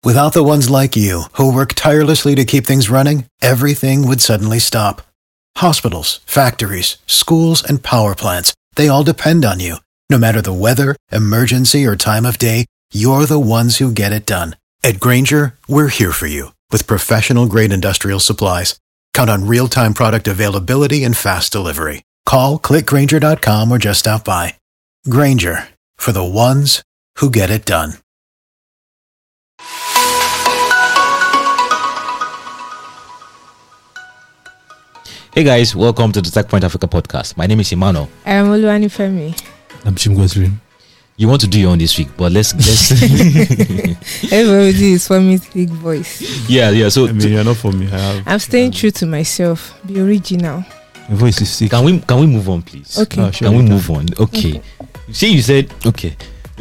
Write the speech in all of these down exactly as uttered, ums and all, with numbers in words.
Without the ones like you, who work tirelessly to keep things running, everything would suddenly stop. Hospitals, factories, schools, and power plants, they all depend on you. No matter the weather, emergency, or time of day, you're the ones who get it done. At Grainger, we're here for you with professional-grade industrial supplies. Count on real-time product availability and fast delivery. Call, click Grainger dot com, or just stop by. Grainger, for the ones who get it done. Hey guys, welcome to the Tech Point Africa podcast. My name is Imano. I am Oluwanifemi. I'm Chimgosrin. You want to do your own this week, but let's let's Everybody is for me big voice. Yeah, yeah. So I mean, you're not for me. I have, I'm staying true to myself. Be original. My voice is sick. Can we can we move on, please? Okay. Oh, sure Can we can. move on? Okay. okay. See, you said okay.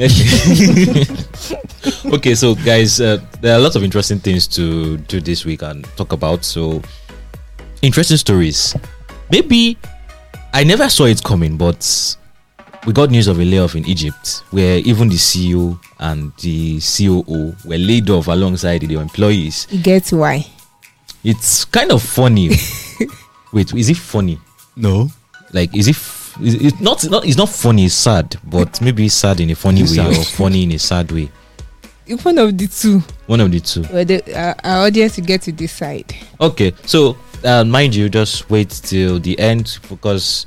Okay, so guys, uh, there are lots of interesting things to do this week and talk about. So interesting stories. Maybe I never saw it coming, but we got news of a layoff in Egypt where even the C E O and the C O O were laid off alongside their employees. You get why? It's kind of funny. Wait, is it funny? No. Like, is it? F- is it not? Not. It's not funny. It's sad, but maybe sad in a funny It's way sad. or funny in a sad way. One of the two. One of the two. Well, the, uh, our audience will get to decide. Okay, so uh, mind you, just wait till the end because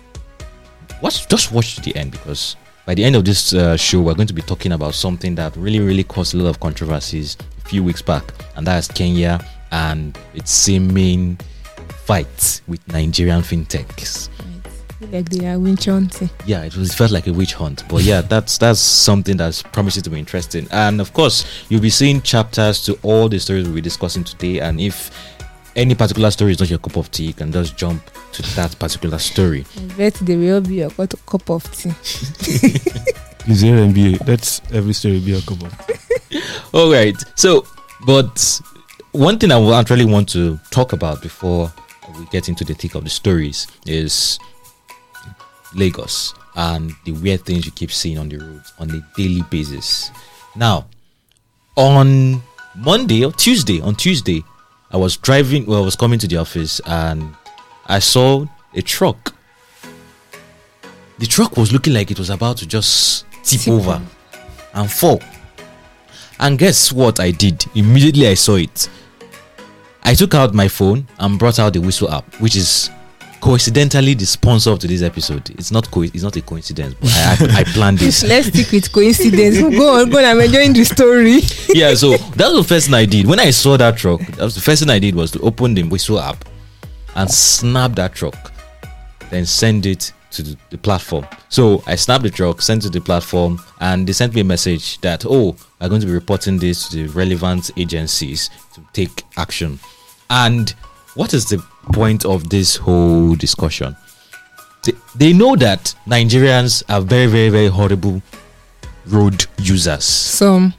watch. Just watch to the end because by the end of this uh, show, we're going to be talking about something that really, really caused a lot of controversies a few weeks back, and that's Kenya and its seeming fight with Nigerian fintechs. Like they are witch hunting. Yeah, it was it felt like a witch hunt, but yeah, that's that's something that's promising to be interesting. And of course, you'll be seeing chapters to all the stories we'll be discussing today. And if any particular story is not your cup of tea, you can just jump to that particular story. I bet they will be a cup cup of tea. Is there N B A? That's every story be a cup of tea. All right. So, but one thing I will actually want to talk about before we get into the thick of the stories is Lagos and the weird things you keep seeing on the roads on a daily basis. Now, on Monday or Tuesday, on Tuesday, I was driving, well, I was coming to the office and I saw a truck. The truck was looking like it was about to just tip Tip over and fall. And guess what I did? Immediately I saw it. I took out my phone and brought out the Whistle app, which is coincidentally the sponsor of today's episode. It's not co- it's not a coincidence, but I, I, I planned this. Let's stick with coincidence. Go on, go on. I'm enjoying the story. Yeah, so that was the first thing I did. When I saw that truck, that was the first thing I did was to open the Whistle app and snap that truck, then send it to the, the platform. So I snapped the truck, sent it to the platform, and they sent me a message that, oh, we're going to be reporting this to the relevant agencies to take action. And what is the point of this whole discussion? They, they know that Nigerians are very, very, very horrible road users. Some.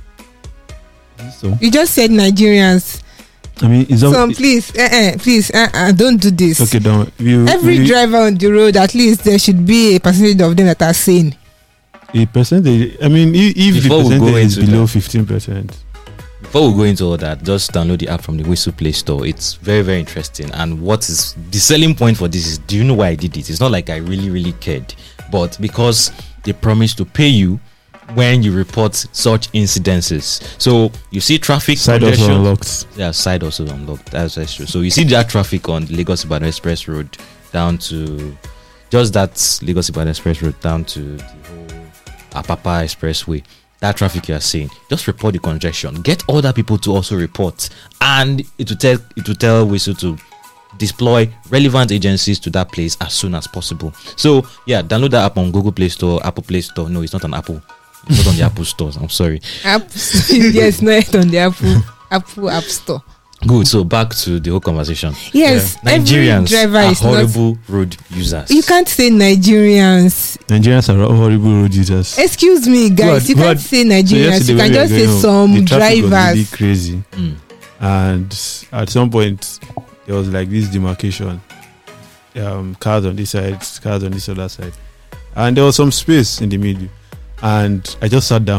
So, You just said Nigerians. I mean, is that Some, please, uh, uh, please, uh, uh, don't do this. okay? Don't you? Every you, driver on the road, at least there should be a percentage of them that are sane. a percentage. I mean, if, if the Before we go percentage is into below that. fifteen percent, Before we go into all that, just download the app from the Whistle Play Store. It's very, very interesting. And what is the selling point for this is, do you know why I did it? It's not like I really, really cared, but because they promise to pay you when you report such incidences. So you see traffic side also congestion. unlocked. Yeah, side also unlocked. That's, that's true. So you see that traffic on Lagos Ibadan Express Road down to just that Lagos Ibadan Express Road down to the whole Apapa Expressway. That traffic you are seeing, just report the congestion. Get other people to also report, and it will tell it will tell Whistle to deploy relevant agencies to that place as soon as possible. So yeah, download that app on Google Play Store, Apple Play Store. No, it's not on Apple. It's not on the Apple stores. I'm sorry. App, yes, not on the Apple Apple App Store. Good. So back to the whole conversation. Yes, Nigerians every driver are is not. horrible road users. You can't say Nigerians. Nigerians are horrible road users. Excuse me, guys. But- You can't but- say So Nigerians. yesterday You when can we were just say going home, some the traffic was really drivers. crazy, Mm. and at some point there was like this demarcation. Um, cars on this side, cars on this other side, and there was some space in the middle. And I just sat down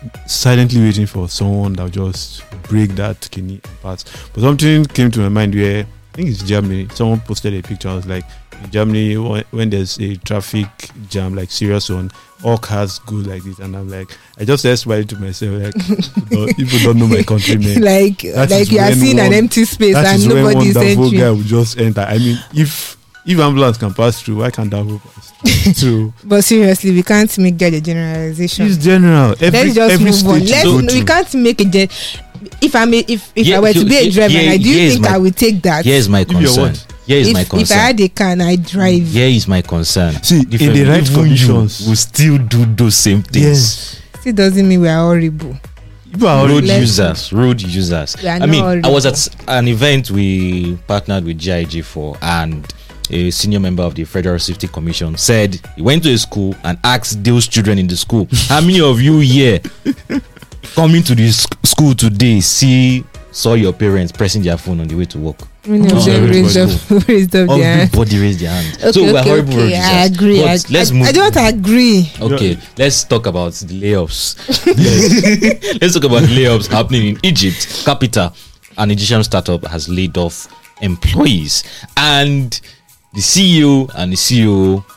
silently waiting for someone that will just break that kidney apart. But something came to my mind where I think it's Germany. Someone posted a picture. I was like, in Germany, when, when there's a traffic jam, like serious one, all cars go like this, and I'm like, I just said smile to myself, like, people don't, people don't know my country name. like, That like is you are when seeing an one- empty space That and is when nobody one is Davo entering. guy will just enter. I mean, if if ambulance can pass through, why can't Davo pass through? But seriously, we can't make that a generalization. It's general. Every, Let's just every move on. state Let's, you go we to. can't make a gen- if I may, if if Yeah, I were to be a here- driver, here- I do you here is think my- I would take that? Here is my If you're concern. what? Here is if, my if I concern. had a car and I drive, Here is my concern. See, in Different- the right even conditions. you will still do those same things. Yes. still doesn't mean we are horrible. People are Road already Let's- users, road users. We are I not mean, I horrible. was at an event we partnered with G I G for, and a senior member of the Federal Safety Commission said he went to a school and asked those children in the school, how many of you here coming to this school today see saw your parents pressing their phone on the way to work? Many Oh, of them everybody raised up, raised up their hand. Everybody raised their hand. Okay, so we're okay, horrible road okay. I users. agree. I, But let's I, move. I don't agree. Okay, let's talk about the layoffs. let's, let's talk about the layoffs happening in Egypt, capital. An Egyptian startup has laid off employees, and the C E O and the C E O.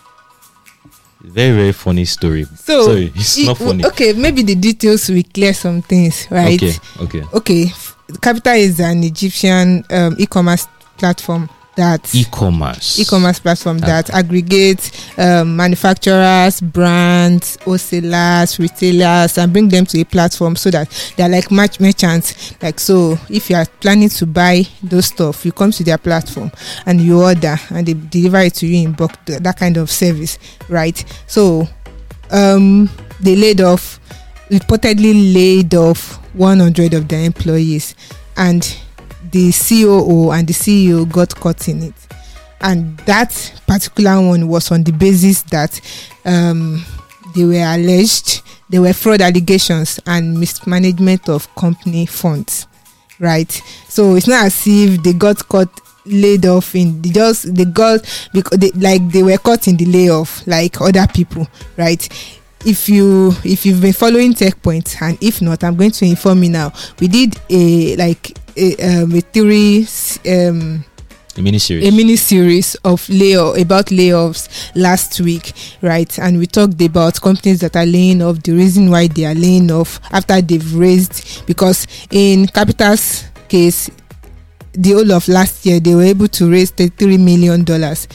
Very very funny story. So Sorry, it's it- not funny. Okay, maybe the details will clear some things, right? Okay, okay. Okay. Capital is an Egyptian um, e-commerce platform that E-commerce. e-commerce platform Ah. that aggregates um, manufacturers, brands, wholesalers, retailers, and bring them to a platform so that they're like match merchants. Like, so if you are planning to buy those stuff, you come to their platform and you order, and they deliver it to you in bulk. th- That kind of service, right? So, um, they laid off, reportedly laid off one hundred of their employees, and the C O O and the C E O got caught in it. And that particular one was on the basis that um, they were alleged, there were fraud allegations and mismanagement of company funds, right? So it's not as if they got caught laid off in they just they got because they like they were caught in the layoff like other people, right? If you if you've been following Tech Point, and if not, I'm going to inform you now. We did a like a, um, a theory um A mini series. a mini series of layoff about layoffs last week, right? And we talked about companies that are laying off, the reason why they are laying off after they've raised, because in Capital's case, the whole of last year they were able to raise thirty-three million dollars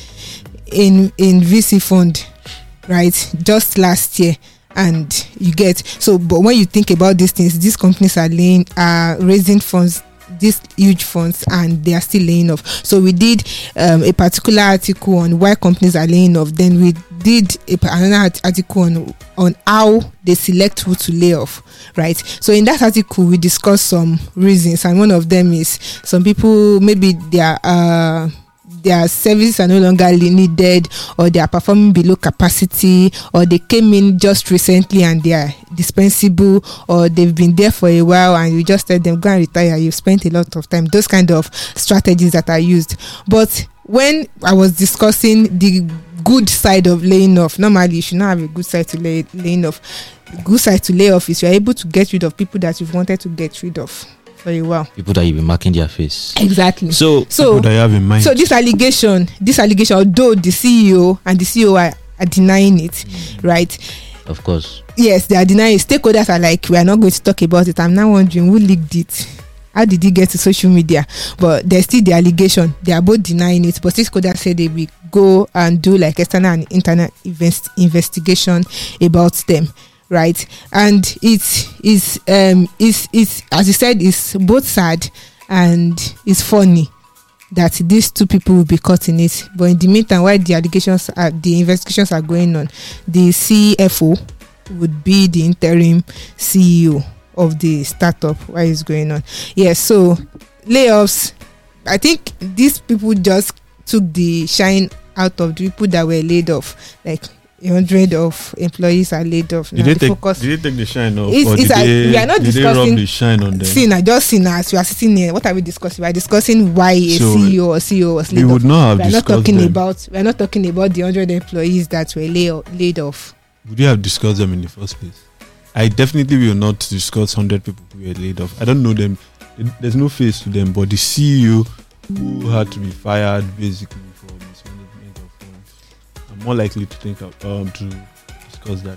in in V C fund, right? Just last year. And you get so, but when you think about these things, these companies are laying are raising funds, these huge funds, and they are still laying off. So we did um, a particular article on why companies are laying off. Then we did a, another art- article on on how they select who to lay off, right? So in that article we discussed some reasons, and one of them is some people maybe they are uh their services are no longer needed, or they are performing below capacity, or they came in just recently and they are dispensable, or they've been there for a while and you just tell them go and retire, you've spent a lot of time. Those kind of strategies that are used. But when I was discussing the good side of laying off, normally you should not have a good side to lay, laying off. The good side to lay off is you're able to get rid of people that you've wanted to get rid of for a while. People that you've been marking their face. Exactly. So So What I have in mind. so this allegation, this allegation, although the C E O and the C E O are, are denying it, Mm. right? of course. Yes, they are denying it. Stakeholders are like, we are not going to talk about it. I'm now wondering who leaked it. How did it get to social media? But there's still the allegation. They are both denying it. But stakeholders say they will go and do like external and internal invest, investigation about them, right? And it's is um is is as you said, it's both sad and it's funny that these two people will be caught in it. But in the meantime, while the allegations are the investigations are going on, the C F O would be the interim C E O of the startup while it's going on. Yes, so layoffs, I think these people just took the shine out of the people that were laid off. Like a hundred of employees are laid off. Did Now they the take? focus- Did they take the shine off? It's- or it's did like- they, we are not did they discussing- rub the shine on them? See, now just see now, as we are sitting here, what are we discussing? We are discussing why a So, C E O or C E O was laid we off. would not have We are not discussed talking them. about we are not talking about the hundred employees that were lay, laid off. Would you have discussed them in the first place? I definitely will not discuss one hundred people who were laid off. I don't know them. There's no face to them, but the C E O who had to be fired basically for mismanagement of funds, I'm more likely to think of, um to discuss that.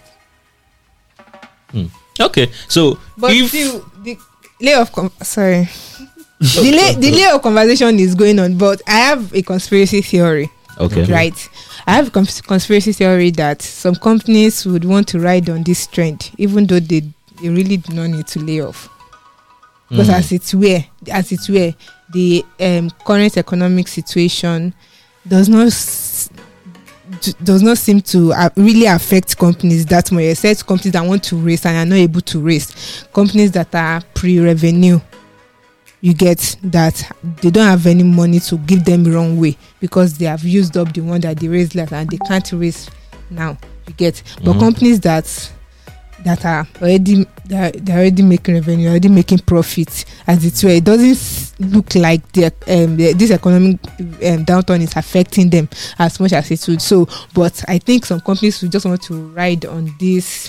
Hmm. Okay, so But if still, the layoff. Com- sorry, the lay the layoff conversation is going on. But I have a conspiracy theory. okay, Right, I have a cons- conspiracy theory that some companies would want to ride on this trend, even though they they really do not need to lay off. Because Hmm. as it's were, as it's were, the um, current economic situation does not s- d- does not seem to uh, really affect companies that much. Except companies that want to raise and are not able to raise. Companies that are pre-revenue, you get that they don't have any money to give them wrong way because they have used up the one that they raised last and they can't raise now. You get, but Mhm. companies that that are already they're, they're already making revenue, already making profits, as it were. It doesn't s- look like the um the, this economic um, downturn is affecting them as much as it would. So, but I think some companies will just want to ride on this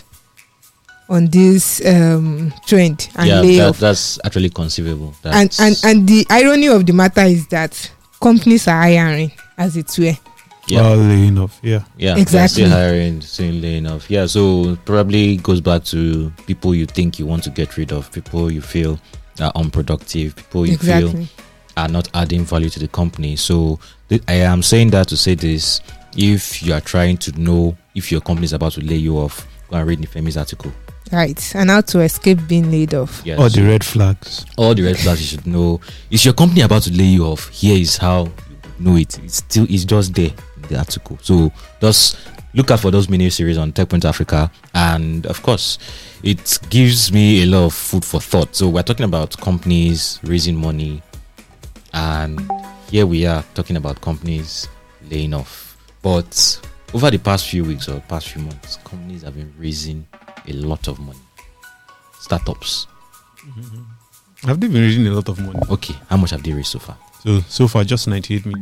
on this um trend and yeah, lay that, off. that's actually conceivable. And That's, and and the irony of the matter is that companies are hiring, as it were. yeah, Well, laying off, yeah. yeah, they're exactly. still hiring, still laying off. Yeah, so probably goes back to people you think you want to get rid of, people you feel are unproductive, people you feel Exactly. are not adding value to the company. So th- I am saying that to say this: if you are trying to know if your company is about to lay you off, go and read Nifemi's article. Right. And how to escape being laid off. Yeah, Or so the red flags. all the red flags you should know. Is your company about to lay you off? Here is how you know it. It's still it's just there in the article. So just look out for those mini series on TechPoint Africa, and of course, it gives me a lot of food for thought. So we're talking about companies raising money, and here we are talking about companies laying off. But over the past few weeks or past few months, companies have been raising a lot of money. Startups. Have they been raising a lot of money? Okay, how much have they raised so far? So so far, just ninety-eight million.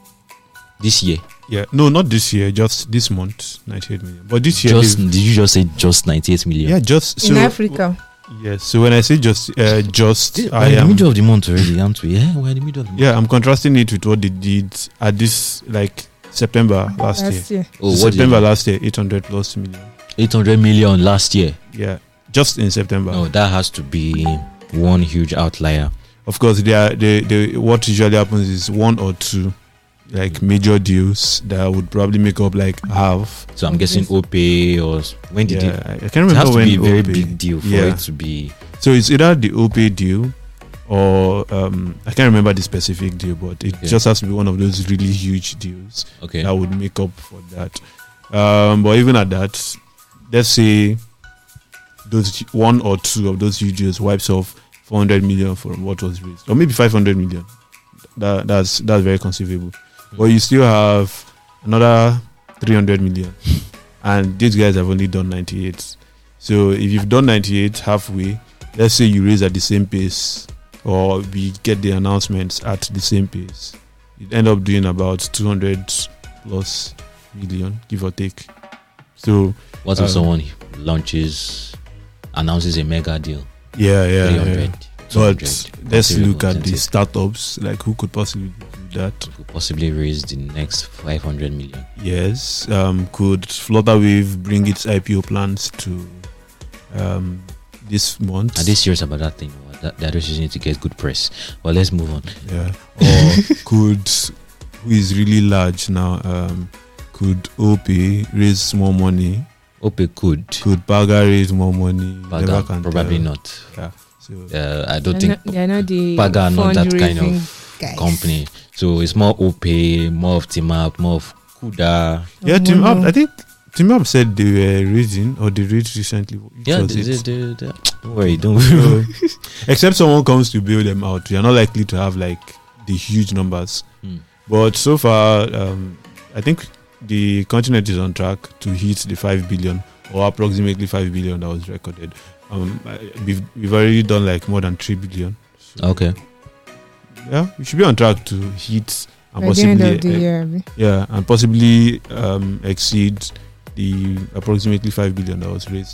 This year? Yeah, no, not this year. Just this month, ninety-eight million. But this year, Just they've- did you just say just ninety-eight million? yeah, just so In Africa. yes. So when I say just, uh, just We're I in the am. middle of the month already, aren't we? Yeah, we're in the middle of the month. Yeah, I'm contrasting it with what they did at this like September last, Last year. year. Oh, what September last year, eight hundred plus million. eight hundred million last year. Yeah, just in September. No, that has to be one huge outlier. Of course, they are, they, they, what usually happens is one or two like major deals that would probably make up like half. So I'm guessing OPay or when did Yeah, it? I I can't It remember has to when. be a very Opay- big deal for Yeah. it to be. So it's either the OPay deal or um, I can't remember the specific deal, but it Okay. just has to be one of those really huge deals Okay. that would make up for that. Um, but even at that, let's say those one or two of those huge deals wipes off four hundred million from what was raised, or maybe five hundred million. That that's that's very conceivable. But you still have another three hundred million, and these guys have only done ninety-eight. So if you've done ninety-eight halfway, let's say you raise at the same pace, or we get the announcements at the same pace, you end up doing about two hundred plus million, give or take. So What if um, someone launches, announces a mega deal? yeah, yeah, three yeah. hundred, But two hundred, let's possibly look at the potential. startups, like who could possibly do that. Could possibly raise the next five hundred million. Yes, um, could Flutterwave bring its I P O plans to um, this month? Are they serious about that thing? Or that, they're just using it to get good press. Well, let's move on. Yeah. Or could, who is really large now, um, could OPay raise more money? OPay could. Could Paga raise more money? Never Paga, can probably tell. not. Yeah. So Uh, I don't They're think not, they're not the Paga are not that kind fundraising of guys. company. So it's more OPay, more of Timap, more of Kuda. yeah, Oh, Team no. Up. I think Team Up said they were raising or they raised recently. Which Yeah, was they, it? they, they, they, don't worry, don't worry. So, except someone comes to bail them out, you're not likely to have like the huge numbers. Hmm. But so far, um, I think the continent is on track to hit the five billion or approximately five billion that was recorded. Um, I- we've we've already done like more than three billion. So, Okay. Yeah, we should be on track to hit and By the end possibly of the uh, year. abi? yeah, and possibly um, exceed the approximately five billion that was raised.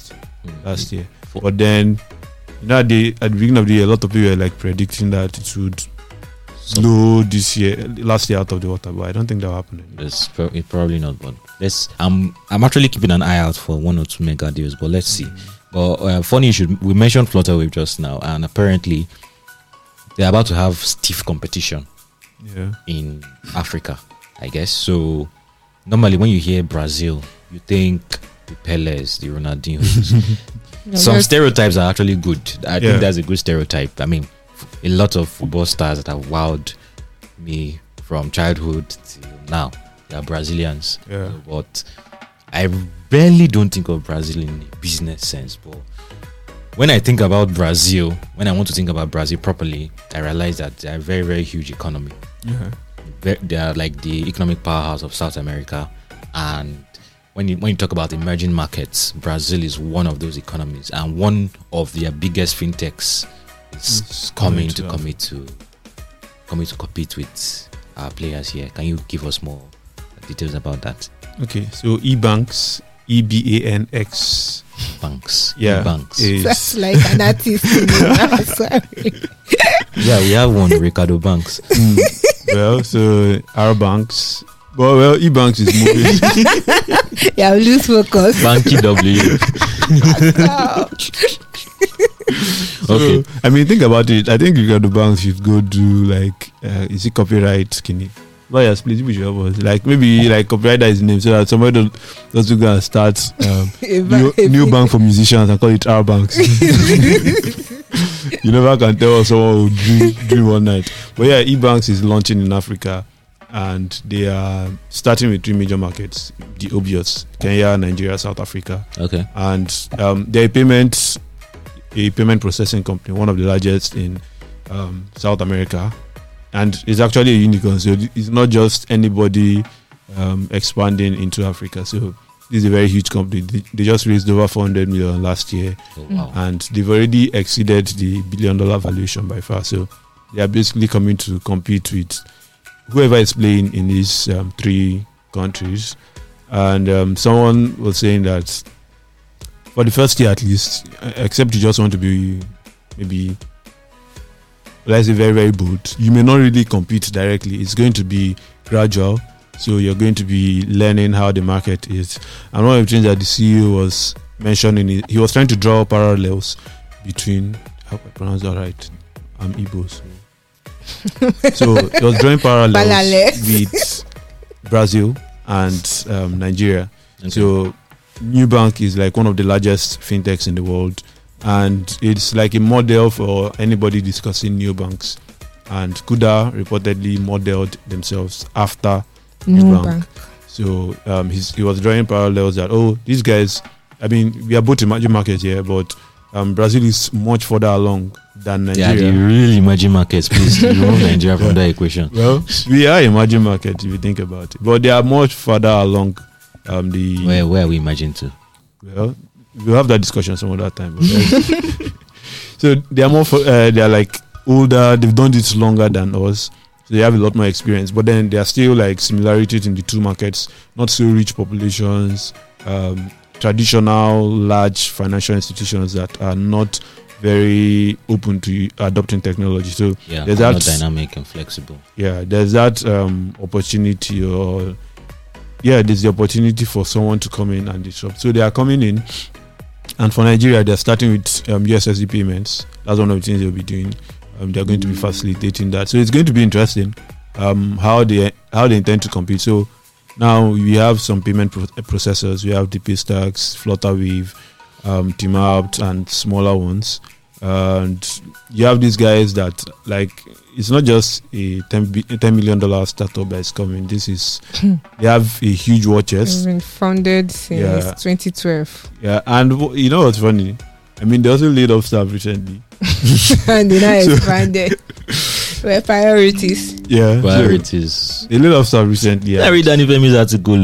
Mm. last year. But then, you know, at the, at the beginning of the year, a lot of people were like predicting that it would blow this year, last year out of the water. But I don't think that will happen. It's pro- it probably not. But let's. I'm I'm actually keeping an eye out for one or two mega deals. But let's see. But uh, funny, you should. We mentioned Flutterwave just now, and apparently they're about to have stiff competition. Yeah. In Africa, I guess. So normally when you hear Brazil, you think the Peles, the Ronaldinhos. Some stereotypes are actually good. I Yeah. think that's a good stereotype. I mean, a lot of football stars that have wowed me from childhood till now, they are Brazilians. Yeah. But I rarely don't think of Brazil in a business sense. But when I think about Brazil, when I want to think about Brazil properly, I realize that they are a very, very huge economy. Yeah. Ve- They are like the economic powerhouse of South America. And when you, when you talk about emerging markets, Brazil is one of those economies. And one of their biggest fintechs is It's coming coming to to- commit to coming to compete with our players here. Can you give us more details about that? Okay. So eBanks, E B A N X. Banks. Yeah. Banks. That's Is, like an artist. You know? Sorry. Yeah, we have one, Ricardo Banks. mm, well, so our banks. Well, well, eBanks is moving. Yeah, I'll lose focus. Banky W. Oh. Okay. So, I mean, think about it. I think Ricardo Banks should go do like, uh, is it copyright skinny? Lawyers, please, we should help us. Like maybe like copyright his name so that somebody don't, doesn't go and start um, new, new bank for musicians and call it our banks. You never can tell someone will dream, dream one night. But yeah, eBanks is launching in Africa, and they are starting with three major markets: the obvious, Kenya, Nigeria, South Africa. Okay. And um, they're a payment, a payment processing company, one of the largest in um, South America, and it's actually a unicorn. So it's not just anybody um, expanding into Africa. So this is a very huge company. They, they just raised over four hundred million last year, Oh, wow. and they've already exceeded the billion dollar valuation by far. So they are basically coming to compete with whoever is playing in these um, three countries. And um, someone was saying that for the first year at least, uh, except you just want to be maybe, let's say, very, very bold, you may not really compete directly. It's going to be gradual. So you're going to be learning how the market is. And one of the things that the C E O was mentioning, is he was trying to draw parallels between, I hope I pronounce that right, I'm Igbo. So, so he was drawing parallels Parallels. with Brazil and um, Nigeria. Okay. So Nubank is like one of the largest fintechs in the world, and it's like a model for anybody discussing new banks. And Kuda reportedly modeled themselves after No Nubank. bank. So um, he's, he was drawing parallels that, oh, these guys, I mean, we are both emerging markets here, but um, Brazil is much further along than Yeah, Nigeria. the real emerging markets, please remove Nigeria from that equation. Well, we are emerging markets if you think about it, but they are much further along um, the. Where where are we imagine to? Well, we'll have that discussion some other time. but, uh, so they are more. For, uh, they are like older. They've done this longer than us, so they have a lot more experience. But then there are still like similarities in the two markets. Not so rich populations, um, traditional large financial institutions that are not very open to adopting technology. So Yeah, There's more that- dynamic and flexible. yeah, there's that um, opportunity, or yeah, there's the opportunity for someone to come in and disrupt. So they are coming in, and for Nigeria, they're starting with um, U S S D payments. That's one of the things they'll be doing. Um, they're going to be facilitating that. So it's going to be interesting um, how they how they intend to compete. So now we have some payment pro- processors. We have D P Stacks, Flutterwave, um, Teamapt, and smaller ones. And you have these guys that, like, it's not just a ten, bi- ten million dollar startup that is coming. This is, they have a huge war It's chest. been founded since Yeah. twenty twelve. Yeah, and w- you know what's funny? I mean, they also laid off staff recently. And they now So- expanded. Where priorities. Yeah, so Priorities. they laid off staff recently. I and read Danny Femi's article.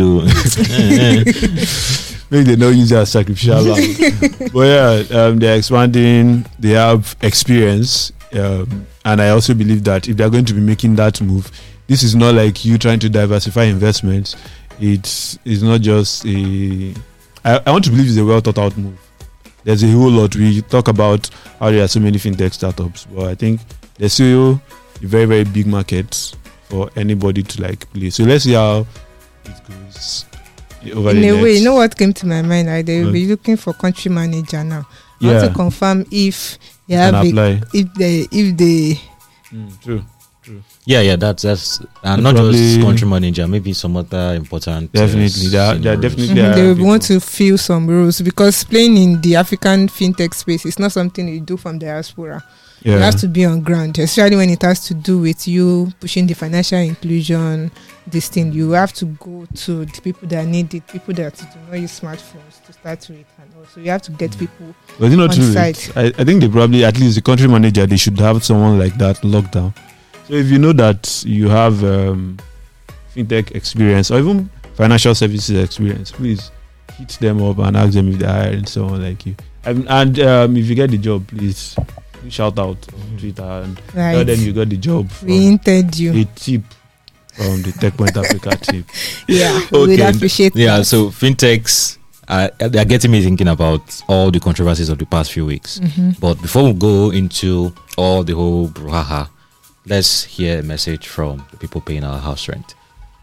oh. Maybe they don't use that sacrificial lamb. But yeah, um, they're expanding. They have experience, um, and I also believe that if they're going to be making that move, this is not like you trying to diversify investments. It's it's not just a. I, I want to believe it's a well thought out move. there's a whole lot. We talk about how there are so many fintech startups, but I think there's still a very, very big market for anybody to like play. So let's see how it goes over In the a next. way, you know what came to my mind? Like they will What? be looking for country manager now. I Yeah. want to confirm if they Can have a, apply. if they if they Mm, true. Yeah, yeah, that's that's and They not just probably- country manager, maybe some other important. uh, Definitely, they are- they are senior roles. definitely- Mhm, Yeah, they will people. want to fill some roles because playing in the African fintech space is not something you do from diaspora. Yeah. You have to be on ground, especially when it has to do with you pushing the financial inclusion. This thing you have to go to the people that need it, people that do not use smartphones to start with, and also you have to get people. Was it not on true? site. I, I think they probably, at least the country manager, they should have someone like that locked down. So if you know that you have um, fintech experience or even financial services experience, please hit them up and ask them if they're hiring someone like you. And, and um, if you get the job, please shout out on Twitter and tell Right, them you got the job. From we hinted you. a tip from the Tech Point Africa tip. Yeah, we'd Okay. appreciate. Yeah, that. so fintechs are they're getting me thinking about all the controversies of the past few weeks. Mhm. But before we go into all the whole brouhaha, let's hear a message from the people paying our house rent.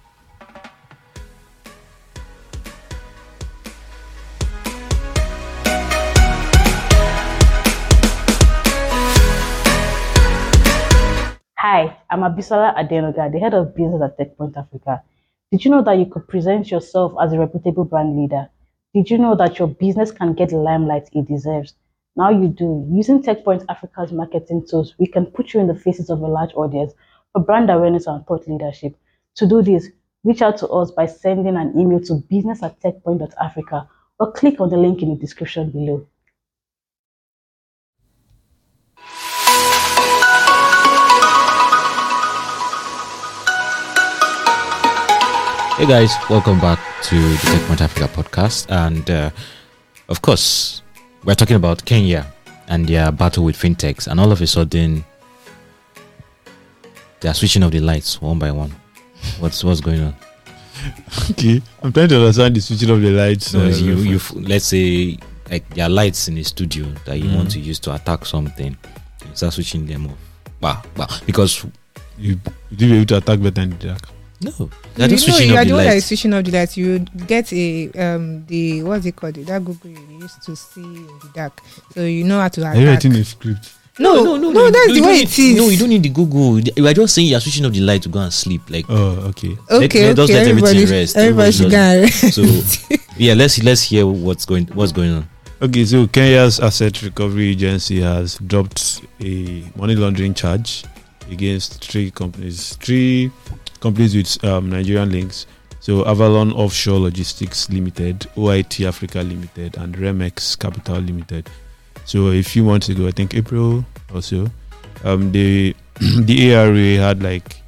Hi, I'm Abisola Adenoga, the head of business at TechPoint Africa. Did you know that you could present yourself as a reputable brand leader? Did you know that your business can get the limelight it deserves? Now you do. Using TechPoint Africa's marketing tools, we can put you in the faces of a large audience for brand awareness and thought leadership. To do this, reach out to us by sending an email to business at techpoint dot africa or click on the link in the description below. Hey guys, welcome back to the TechPoint Africa podcast, and uh, of course, we're talking about Kenya and their battle with fintechs, and all of a sudden, they are switching off the lights one by one. What's what's going on? Okay, I'm trying to understand the switching of the lights. So uh, you, you, f- let's say, like there are lights in the studio that you Mm. want to use to attack something, you start switching them off. Bah, bah, because you, you did be able to attack better in the dark. no, You they're just know, switching you off are the the one that is lights. switching off the lights. You get a um the what's it called? That Google you used to see in the dark, so you know how to Are you attack. writing a script? No, no, no, that's you the don't way need- it is. No, you don't need the Google. You are just saying you are switching off the light to go and sleep. Like, Oh, okay. Okay, let- let us okay. let everything Everybody, rest. everybody should Everybody go and so yeah, let's let's hear what's going what's going on. Okay, so Kenya's Asset Recovery Agency has dropped a money laundering charge against three companies, three companies with um, Nigerian links. So Avalon Offshore Logistics Limited, O I T Africa Limited, and Remex Capital Limited. So a few months ago, I think April or so, um, the the A R A had like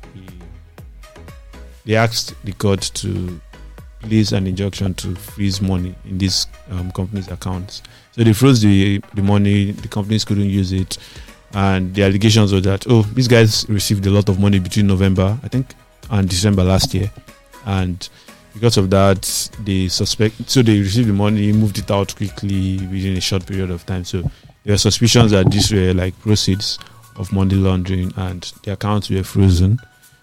a- they asked the court to place an injunction to freeze money in these um, companies' accounts. So they froze the the money. The companies couldn't use it, and the allegations were that oh, these guys received a lot of money between November, I think, and December last year, and because of that, they suspect. So they received the money, moved it out quickly within a short period of time. So there are suspicions that these were like proceeds of money laundering, and the accounts were frozen.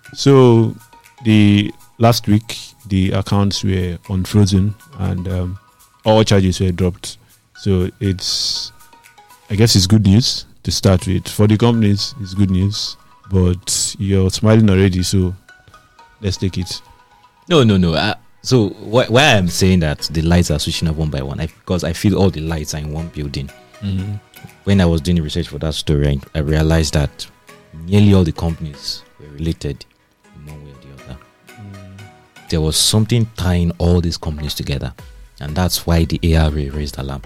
So the last week, the accounts were unfrozen, and um, all charges were dropped. So it's, I guess, it's good news to start with. For the companies, it's good news, but you're smiling already, so let's take it. No, no, no. Uh, so wh- why I'm saying that the lights are switching off one by one, I, because I feel all the lights are in one building. Mm-hmm. When I was doing the research for that story, I, I realized that nearly all the companies were related in one way or the other. There was something tying all these companies together, and that's why the A R A raised alarm.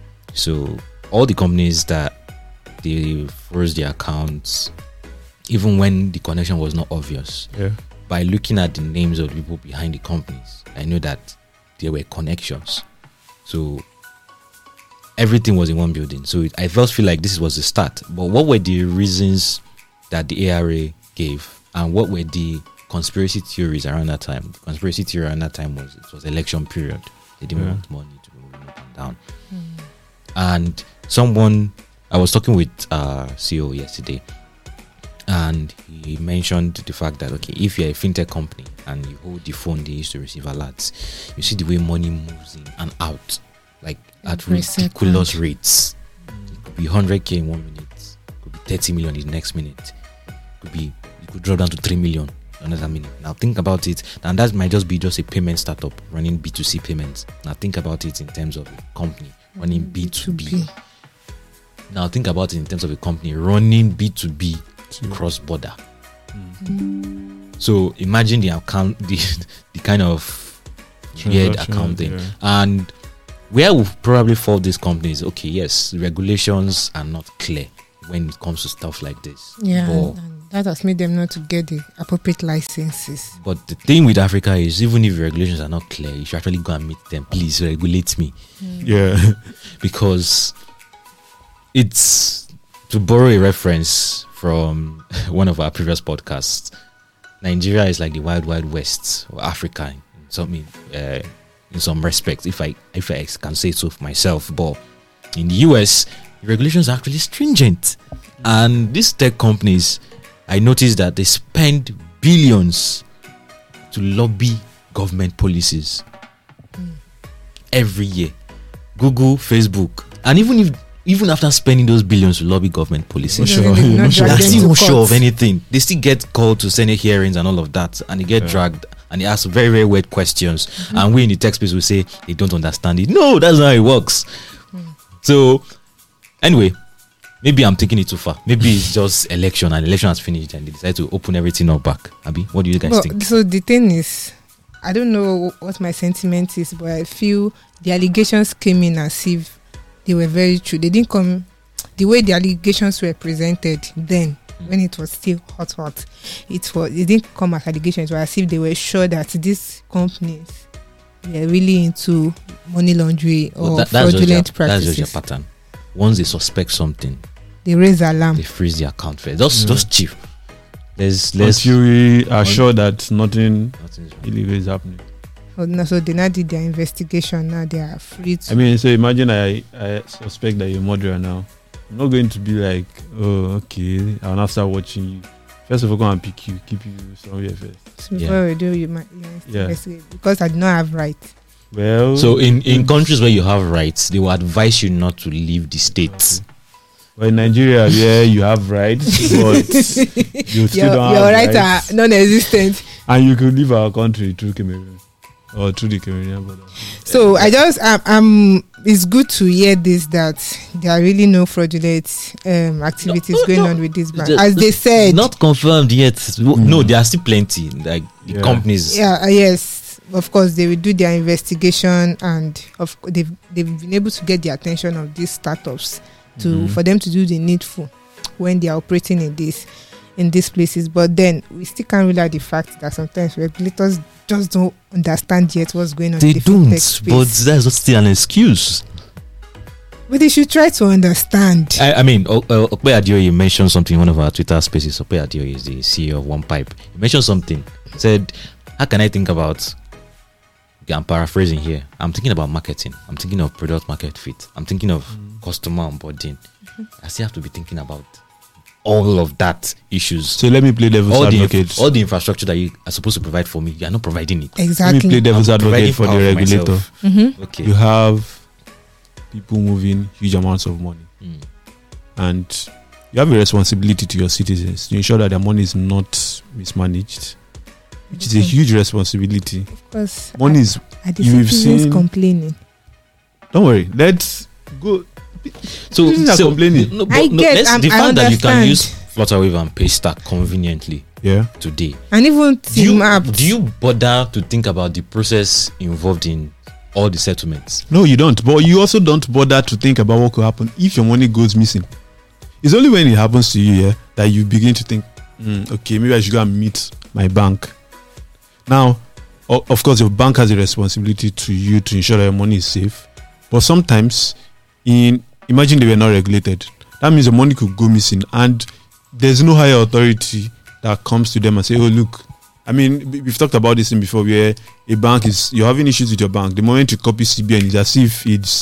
So all the companies that they froze their accounts, even when the connection was not obvious, Yeah. by looking at the names of the people behind the companies, I knew that there were connections. So everything was in one building. So it, I first feel like this was the start. But what were the reasons that the A R A gave, and what were the conspiracy theories around that time? The conspiracy theory around that time was it was election period. They didn't Yeah. want money to be moving up and down. And someone, I was talking with uh C E O yesterday, and he mentioned the fact that, okay, if you're a fintech company and you hold the phone they used to receive alerts, you see the way money moves in and out, like at Every ridiculous second. rates. It could be one hundred k in one minute, it could be thirty million in the next minute, it could be, you could drop down to three million another minute. Now think about it, and that might just be just a payment startup running B two C payments. Now think about it in terms of a company running B two B. Now think about it in terms of a company running B two B cross border. So imagine the account, the the kind of weird Transaction, accounting, yeah. and where we probably fault these companies. Okay, yes, regulations are not clear when it comes to stuff like this. Yeah, But, and, and that has made them not to get the appropriate licenses. but the thing with Africa is, even if regulations are not clear, you should actually go and meet them. Please regulate me, Yeah. because it's, to borrow a reference from one of our previous podcasts, Nigeria is like the wild wild west or Africa in some uh, in some respects, if I if I can say so for myself. But in the U S, the regulations are actually stringent, and these tech companies, I noticed that they spend billions to lobby government policies every year. Google, Facebook, and even if even after spending those billions to lobby government policies, Sure. They did not they drag are them still to not sure court. of anything. They still get called to Senate hearings and all of that, and they get Yeah. dragged and they ask very, very weird questions. And we in the tech space will say they don't understand it. No, that's not how it works. So, anyway, maybe I'm taking it too far. Maybe it's just election and election has finished and they decide to open everything up back. Abi, what do you guys But think? so the thing is, I don't know what my sentiment is, but I feel the allegations came in as if they were very true. They didn't come the way the allegations were presented then, when it was still hot, hot. It was it didn't come as allegations, but as if they were sure that these companies were really into money laundering or Well, that- that's, just their, fraudulent that's just their practices. pattern. Once they suspect something, They raise alarm. they freeze the account first. Just, Yeah. just chief. There's less. Until we are sure that nothing Nothing's wrong. illegal is happening. Oh, no, so they now did their investigation. Now they are free to. I mean, so imagine I, I suspect that you're a murderer now. I'm not going to be like, oh, okay, I'll now start watching you. First of all, go and pick you, keep you somewhere first. Before Yeah. we do, you might, you might Yeah. investigate, because I do not have right. Well, So in, in countries where you have rights, they will advise you not to leave the state. well, in Nigeria, yeah, you have rights, but you still Your, don't your have rights rights. are non-existent. And you could leave our country through Cameroon or through the Cameroonian border. So I just um, um it's good to hear this, that there are really no fraudulent um activities No, no, going no. on with this bank, The- as they said. Not confirmed yet. No, there are still plenty. Like the Yeah. companies. Yeah, uh, yes, of course they will do their investigation, and of co- they've they've been able to get the attention of these startups to Mhm. for them to do the needful when they are operating in this in these places. But then we still can't rule out the fact that sometimes regulators just don't understand yet what's going on They in the don't, fintech space. but that's just still an excuse. But they should try to understand. I, I mean, O- O- Okpe Adeoye mentioned something in one of our Twitter spaces. Okpe Adeoye is the C E O of One Pipe. He mentioned something. He said, how can I think about, okay, I'm paraphrasing here. I'm thinking about marketing. I'm thinking of product market fit. I'm thinking of customer onboarding. I still have to be thinking about all of that issues. So let me play devil's All the, advocate. all the infrastructure that you are supposed to provide for me, you are not providing it. Let me Exactly. play devil's I'm providing advocate for the power for regulator. myself. Mm-hmm. Okay. You have people moving huge amounts of money, Mm. and you have a responsibility to your citizens to ensure that their money is not mismanaged, which is a huge responsibility. Of course. Money is, Are the you've citizens seen- complaining? don't worry, let's go. So, Citizens are so complaining. No, but I no, get, let's, I'm- the I fact that you can understand. use Flutterwave and Paystack conveniently Yeah, today. And even Do you, team up. do you bother to think about the process involved in all the settlements? no, you don't. But you also don't bother to think about what could happen if your money goes missing. It's only when it happens to you, yeah, that you begin to think, "Hmm, okay, maybe I should go and meet my bank. Now, o- of course, your bank has a responsibility to you to ensure that your money is safe. But sometimes, in imagine they were not regulated, that means the money could go missing, and there's no higher authority that comes to them and say, "Oh, look." I mean, we- we've talked about this thing before, where a bank is, you're having issues with your bank. The moment you copy C B N, it's as if it's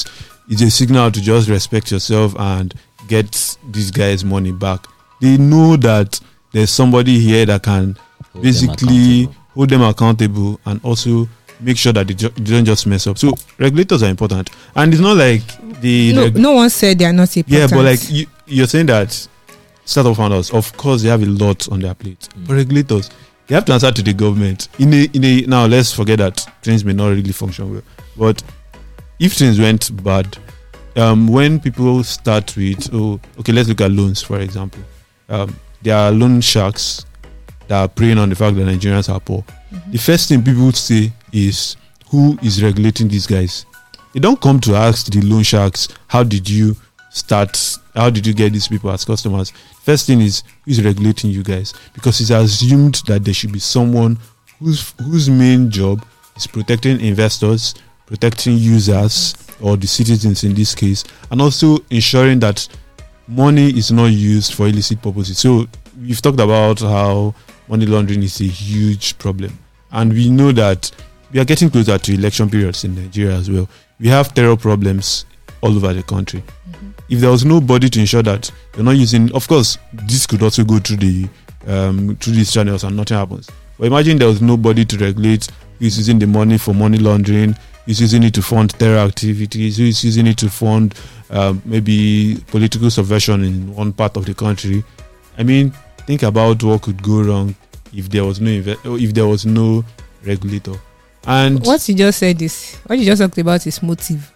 it's a signal to just respect yourself and get these guys' money back. They know that there's somebody here that can hold basically them hold them accountable and also make sure that they, ju- they don't just mess up. So regulators are important, and it's not like the no, reg- no one said they are not important. yeah, but like you, you're saying that startup founders, of course, they have a lot on their plate. Mm. But regulators, they have to answer to the government. In a, in a, now, let's forget that things may not really function well. But if things went bad, um, when people start with, oh, okay, let's look at loans, for example. Um, there are loan sharks that are preying on the fact that Nigerians are poor. Mm-hmm. The first thing people would say is, who is regulating these guys? They don't come to ask the loan sharks, how did you start, how did you get these people as customers? First thing is, who is regulating you guys? Because it's assumed that there should be someone whose whose main job is protecting investors, protecting users or the citizens in this case, and also ensuring that money is not used for illicit purposes. So we've talked about how money laundering is a huge problem, and we know that we are getting closer to election periods in Nigeria as well. We have terror problems all over the country. Mm-hmm. If there was nobody to ensure that you're not using, of course, this could also go through the um, through these channels and nothing happens. But imagine there was nobody to regulate who is using the money for money laundering, who is using it to fund terror activities, who is using it to fund um, maybe political subversion in one part of the country. I mean, think about what could go wrong if there was no inve- if there was no regulator. And what you just said is what you just talked about is motive.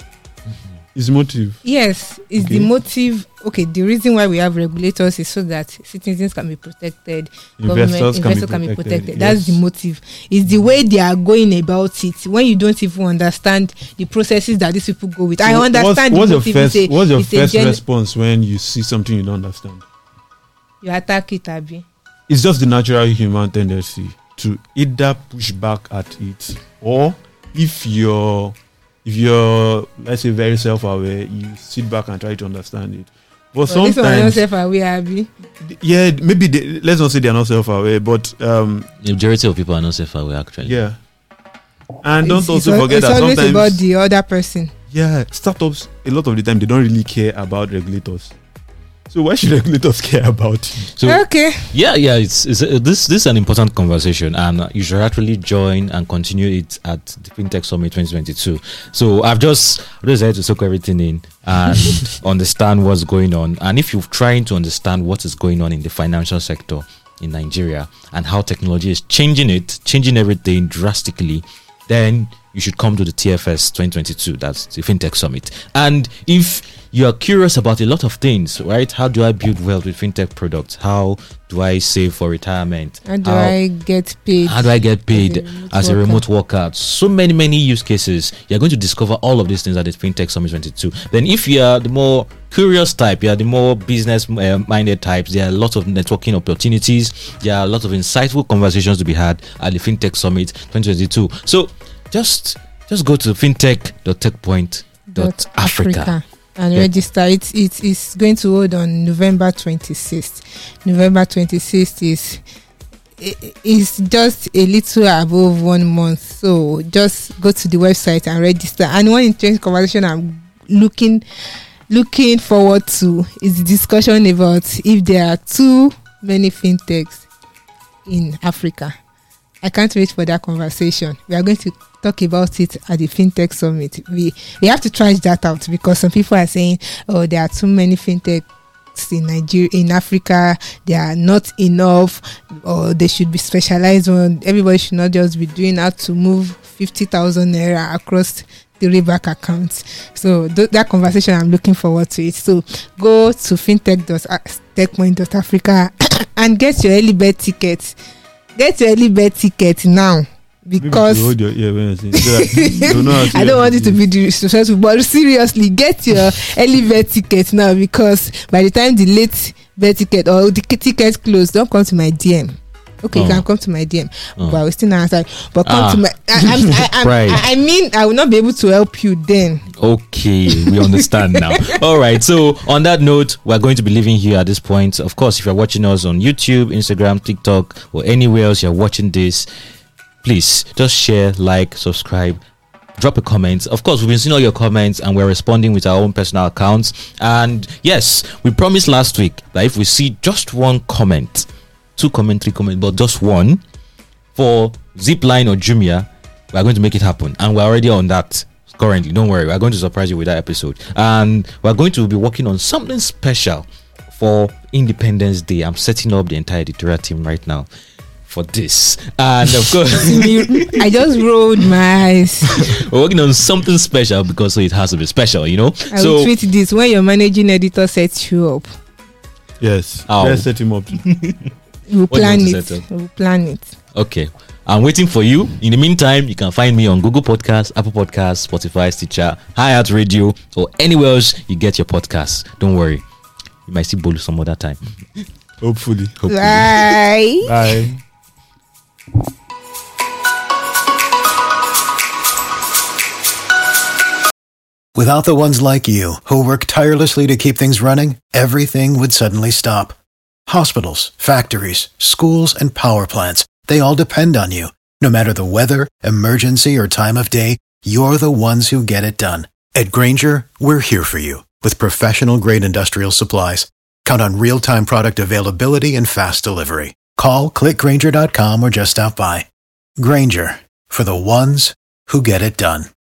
Is motive? Yes, is okay. the motive. Okay, the reason why we have regulators is so that citizens can be protected, investors, government can, investors be can be protected. Yes. That's the motive. It's the way they are going about it. When you don't even understand the processes that these people go with, so I understand. What's, the what's motive. your first, a, what's your first gen- response when you see something you don't understand? You attack it, Abi. It's just the natural human tendency to either push back at it, or if you're if you're let's say very self-aware, you sit back and try to understand it. But well, sometimes this one not self-aware, Abi. Yeah, maybe they, let's not say they're not self-aware, but um, the majority of people are not self-aware actually. Yeah, and don't it's, also it's forget it's that always sometimes about the other person. Yeah, startups a lot of the time they don't really care about regulators. So why should regulators care about it? So, okay. Yeah, yeah. It's, it's uh, this. This is an important conversation, and uh, you should actually join and continue it at the FinTech Summit twenty twenty-two. So I've just decided to soak everything in and understand what's going on. And if you're trying to understand what is going on in the financial sector in Nigeria and how technology is changing it, changing everything drastically, then you should come to the T F S twenty twenty-two. That's the FinTech Summit. And if you are curious about a lot of things, right? How do I build wealth with FinTech products? How do I save for retirement? How do how, I get paid? How do I get paid as a, as a remote worker? So many, many use cases. You're going to discover all of these things at the FinTech Summit twenty-two. Then if you are the more curious type, you are the more business uh, minded types, there are lots of networking opportunities. There are a lot of insightful conversations to be had at the FinTech Summit twenty twenty-two. So just just go to fintech dot techpoint dot africa and yeah. register. It it is going to hold on November twenty-sixth. November twenty-sixth is is just a little above one month. So just go to the website and register. And one interesting conversation I'm looking looking forward to is the discussion about if there are too many fintechs in Africa. I can't wait for that conversation. We are going to talk about it at the FinTech Summit. We we have to trash that out because some people are saying, oh, there are too many fintechs in Nigeria, in Africa. They are not enough, or they should be specialized on. Everybody should not just be doing how to move fifty thousand naira across the bank accounts. So th- that conversation, I'm looking forward to it. So go to fintech dot techpoint dot africa and get your early bird ticket. Get your early bird ticket now, because hold your ear when I say that. Don't know I don't want it to be disrespectful, but seriously, get your early bird ticket now, because by the time the late bird ticket or the ticket close, don't come to my D M. Okay, oh. You can come to my D M, oh. But I will still not answer. But come ah. to my. I, I'm, I, I'm, right. I, I mean, I will not be able to help you then. Okay, we understand now. All right. So on that note, we're going to be leaving here at this point. Of course, if you're watching us on YouTube, Instagram, TikTok, or anywhere else you're watching this, please just share, like, subscribe, drop a comment. Of course, we've been seeing all your comments and we're responding with our own personal accounts. And yes, we promised last week that if we see just one comment, two comment, three comment, but just one for Zipline or Jumia, we're going to make it happen. And we're already on that currently. Don't worry, we're going to surprise you with that episode. And we're going to be working on something special for Independence Day. I'm setting up the entire editorial team right now for this, and of course I just rolled my eyes. We're working on something special because so it has to be special, you know. I so will tweet this when your managing editor sets you up. Yes, Ow. let's set him up. We'll What do you plan want to it. set up? We'll plan it. Okay, I'm waiting for you. In the meantime, you can find me on Google Podcasts, Apple Podcasts, Spotify, Stitcher, Hi-Hat Radio, or anywhere else you get your podcasts. Don't worry, you might see Bolu some other time. Hopefully. Hopefully. Bye. Bye. Without the ones like you, who work tirelessly to keep things running, everything would suddenly stop. Hospitals, factories, schools, and power plants, they all depend on you. No matter the weather, emergency, or time of day, you're the ones who get it done. At Grainger, we're here for you with professional-grade industrial supplies. Count on real-time product availability and fast delivery. Call, click Grainger dot com, or just stop by. Grainger, for the ones who get it done.